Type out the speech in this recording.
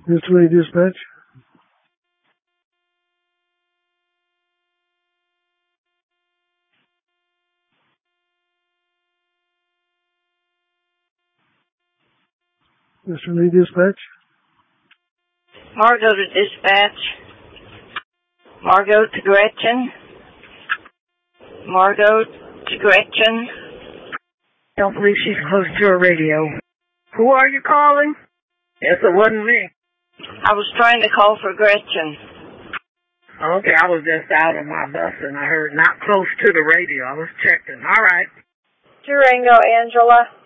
Mr. Lee Dispatch. Mr. Lee Dispatch. Margot to dispatch. Margot to Gretchen. Margot to Gretchen. Don't believe she's close to her radio. Who are you calling? Yes, it wasn't me. I was trying to call for Gretchen. Okay, I was just out on my bus and I heard not close to the radio. I was checking. All right. Durango, Angela.